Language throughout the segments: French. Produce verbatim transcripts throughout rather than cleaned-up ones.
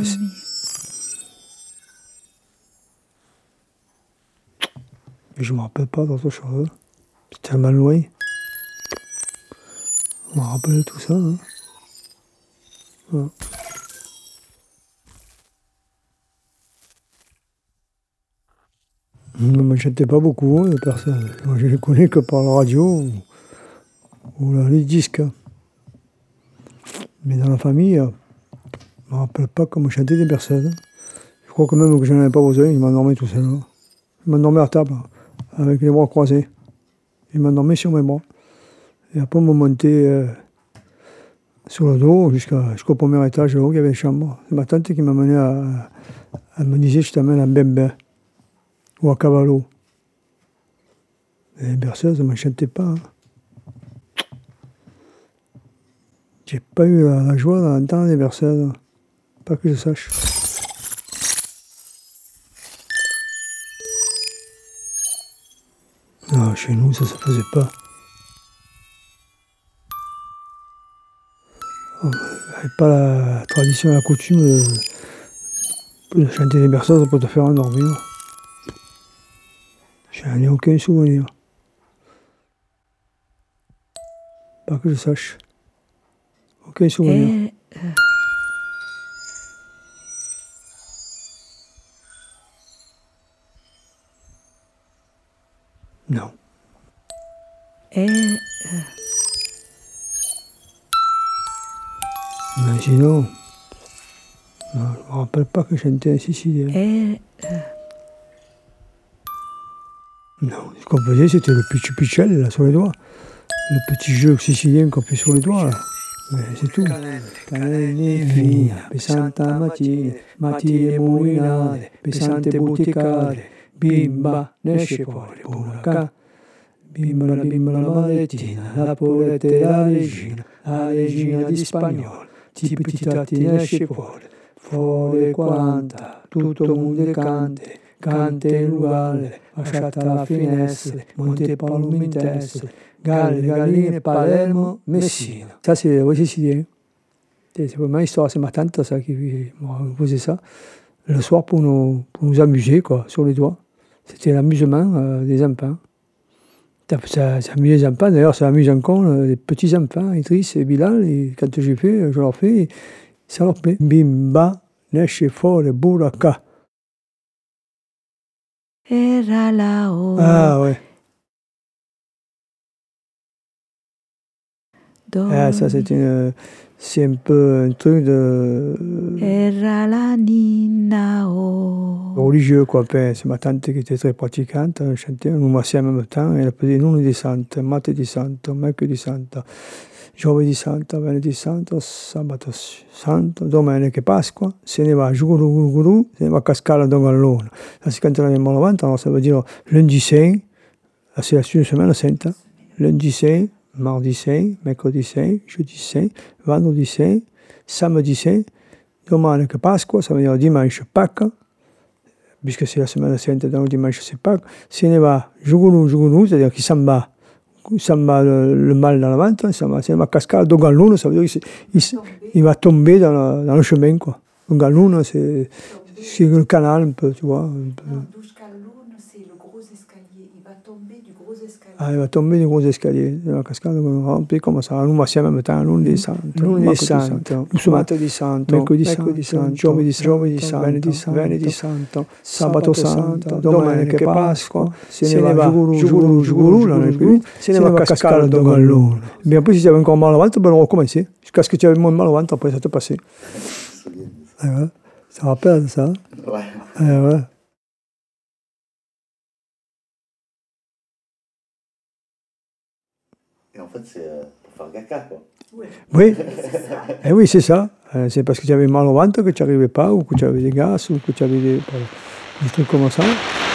Mais je me rappelle pas d'autre chose. C'est tellement loin. Je me rappelle de tout ça. Hein. Ouais. Ne me chantais pas beaucoup, hein, les personnes. Moi, je les connais que par la radio ou, ou là, les disques. Mais dans la famille, euh, je ne me rappelle pas comment chanter des personnes. Je crois que même que je n'en avais pas besoin, je m'endormais tout seul. Hein. Je m'endormais à table, avec les bras croisés. Je m'endormais sur mes bras. Et après, on me montait euh, sur le dos jusqu'à, jusqu'au premier étage, là où il y avait une chambre. C'est ma tante qui m'a mené à. Elle me disait, je t'amène à Bembe ou à Cavallo. Et les berceuses ne m'enchantaient pas. Hein. J'ai pas eu la, la joie d'entendre les berceuses. Pas que je sache. Non, chez nous, ça se faisait pas. On n'avait pas la tradition, la coutume de, de chanter les berceuses pour te faire endormir. J'en ai aucun souvenir. Pas que je sache. Aucun souvenir. Et, euh... Non. Et, euh... Mais sinon, non, je ne me rappelle pas que je chantais un sicilien. Et, euh... Non, ce qu'on faisait, c'était le petit pichel, là, sur les doigts. Le petit jeu sicilien qu'on fait sur les doigts, là. Mais c'est tout. Canelle fina, pesanta mattina, mattina mulinare, pesante boticare, bimba, nesce fuori, buraca. Bimba la bimba la malettina, la poletta e la regina, la regina di spagnolo, ti petitati nesce fuori, fuori quaranta, tutto il mondo cante, cante in uguale, lasciata la finestra, Monte Palmo in testa, Galles, Galline, Palermo, Messina. Ça, c'est oui, sicilien. C'est vraiment l'histoire, c'est ma tante ça, qui faisait ça le soir pour nous, pour nous amuser, quoi, sur les doigts. C'était l'amusement euh, des enfants. Ça, ça amuse les enfants, d'ailleurs ça amuse encore les petits enfants, Idriss et Bilal, et quand j'ai fait, je leur fais, ça leur plaît. Bimba, nesce fuori, buraca. Era là-haut. Ah ouais. Ah, ça c'est une, c'est un peu un truc de Era la ninao. religieux quoi. C'est ma tante qui était très pratiquante, elle chantait, nous massait en même temps, elle faisait nous di santo, matte di santo, mercoledì di santo, giovedì santo, venerdì santo, sabato santo, domenica Pasqua, se ne va giù, giù, giù, se ne va a Cascale dans Gallone. Ça c'est quand on est malade, alors ça veut dire lundi saint, c'est la semaine sainte, lundi saint, mardi saint, mercredi saint, jeudi saint, vendredi saint, samedi saint, domenica Pasqua, ça veut dire dimanche Pâques, puisque c'est la semaine sainte, donc dimanche c'est Pâques, se ne va giù, giù, giù, c'est-à-dire qu'il s'en va, il s'en va le, le mal dans la ventre, il s'en va, va cascare, donc Gallone, ça veut dire qu'il il, il va tomber dans, la, dans le chemin, quoi. Donc Gallone, c'est, c'est le canal un peu, tu vois. Un peu. Non, Gallone, c'est le gros escalier, il va tomber du gros escalier. Ah, il va tomber du gros escalier, la cascade, on remplit comme ça, nous massiamo en même temps, lundi santo, lunedì santo, martedì santo, mercoledì santo, giovedì santo, venerdì santo, sabato santo, domenica Pasqua, se ne va giù, giù, giù, là, se ne va a cascare dans Gallone. Mais après, si tu avais encore mal au ventre, ben on recommençait, jusqu'à ce que tu avais moins mal au ventre, après ça te passait. Ah ouais, ça rappelle ça. Ouais. Ah ouais. Et en fait, c'est euh, pour faire caca, quoi. Oui, oui. Et oui, c'est ça. Euh, c'est parce que tu avais mal au ventre que tu n'y arrivais pas, ou que tu avais des gaz, ou que tu avais des, des trucs comme ça.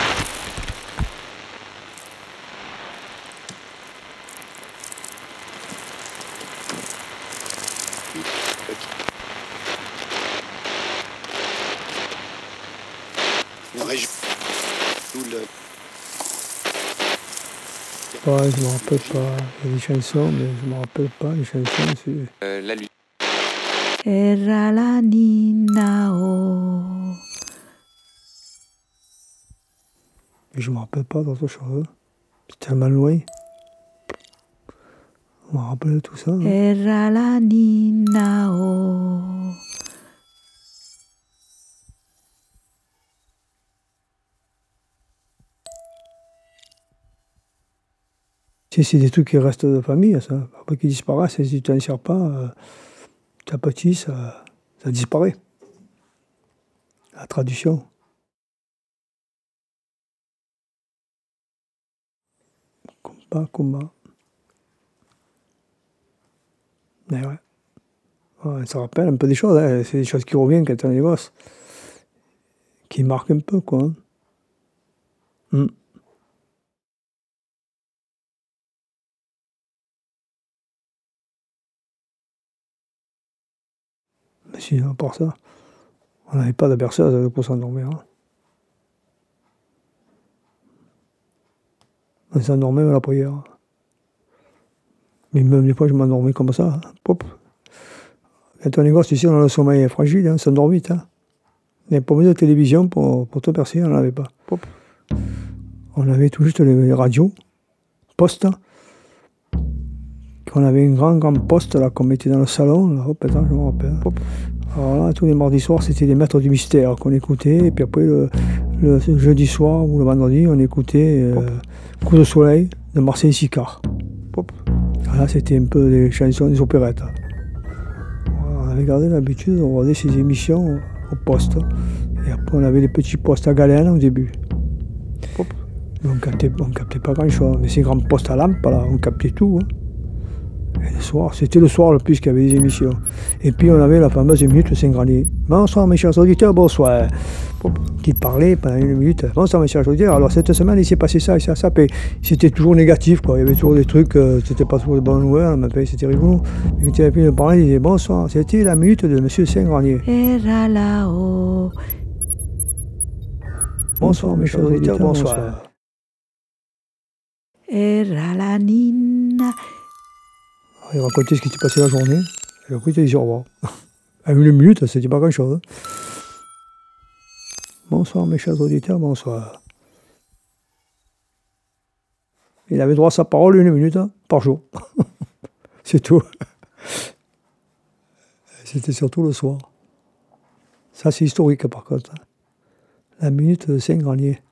Ouais, je me rappelle pas. Il y a des chansons, mais je me rappelle pas les chansons. C'est... Euh, la lutte. Era la nina oh. Mais je me rappelle pas d'autre chose. C'est tellement loin. On me rappelle de tout ça. Hein. Era la nina oh. Si c'est des trucs qui restent de famille, ça. Après qu'ils disparaissent, si tu n'en sers pas, euh, ta petit, ça, ça disparaît. La tradition. Combat, combat. Mais ouais. Ouais, ça rappelle un peu des choses, hein. C'est des choses qui reviennent quand on est gosse. Qui marquent un peu, quoi. Hein. Mm. Mais sinon, à part ça, on n'avait pas de berceuse pour s'endormir. Hein. On s'endormait à la prière. Mais même des fois, je m'endormais comme ça. Hein. Pop. Quand on est gosse, ici, on a le sommeil fragile, hein, on s'endort vite. Hein. Il n'y avait pas besoin de télévision pour, pour tout percer, on n'en avait pas. Pop. On avait tout juste les, les radios, postes. On avait une grande, grande poste là, qu'on mettait dans le salon. Là, hop, attends, je me rappelle. Pop. Alors là, tous les mardis soirs, c'était les Maîtres du Mystère qu'on écoutait. Et puis après, le, le, le jeudi soir ou le vendredi, on écoutait euh, Coup de soleil de Marcel Sicard. Pop. Là, c'était un peu des chansons, des opérettes. On avait gardé l'habitude de regarder ces émissions au poste. Et après, on avait les petits postes à galène au début. Pop. On ne captait, captait pas grand-chose. Mais ces grands postes à lampe, là, on captait tout. Hein. Et le soir, c'était le soir le plus qu'il y avait des émissions. Et puis on avait la fameuse minute Saint-Granier. Bonsoir mes chers auditeurs, bonsoir. Qui parlait pendant une minute. Bonsoir mes chers auditeurs. Alors cette semaine il s'est passé ça et ça, ça. C'était toujours négatif, quoi. Il y avait toujours des trucs, euh, c'était pas toujours de bonnes nouvelles, mais c'était rigolo. Et quand il avait fini de parler, il disait bonsoir. C'était la minute de monsieur Saint-Granier. Era là-haut. Bonsoir mes chers auditeurs, bonsoir. Era la nina. Il racontait ce qui s'était passé la journée, et après il disait au revoir. À une minute, c'était pas grand chose. Hein. Bonsoir mes chers auditeurs, bonsoir. Il avait droit à sa parole une minute hein, par jour. C'est tout. C'était surtout le soir. Ça c'est historique par contre. La minute de Saint-Granier.